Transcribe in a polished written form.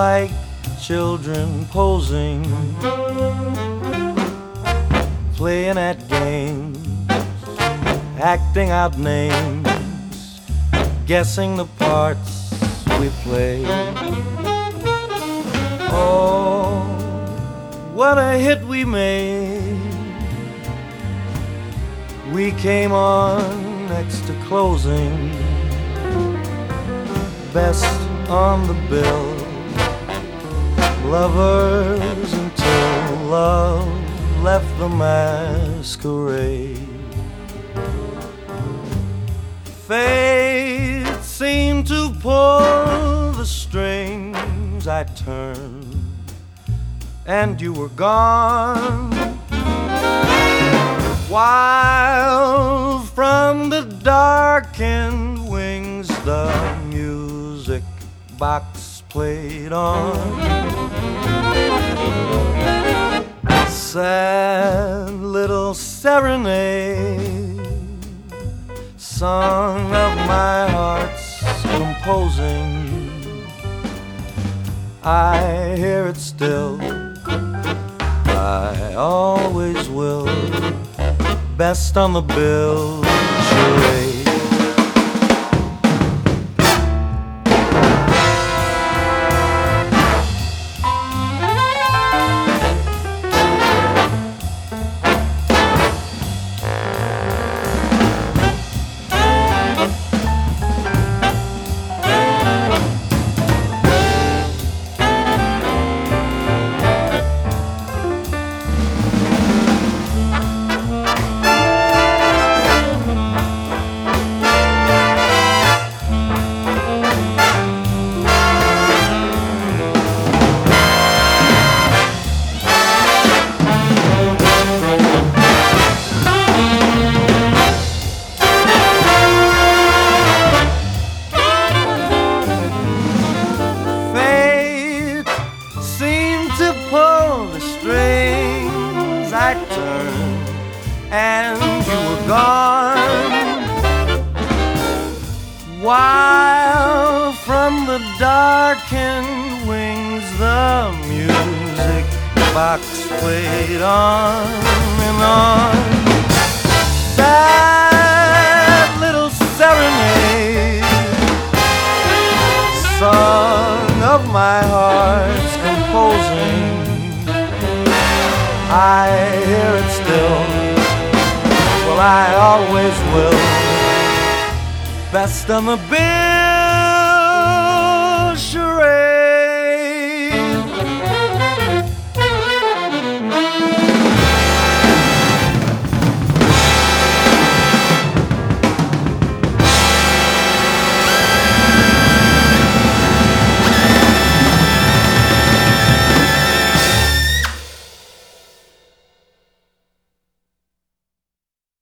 like children posing, playing at games, acting out names, guessing the parts we play. Oh, what a hit we made. We came on next to closing, best on the bill, lovers until love left the masquerade. Fate seemed to pull the strings. I turned and you were gone, while from the darkened wings the music box played on. Sad little serenade, song of my heart's composing. I hear it still, I always will, best on the bill charade. Pull the strings, I turned and you were gone, while from the darkened wings the music box played on and on. Sad little serenade, song of my heart's composing. I hear it still, well I always will, best on the bill.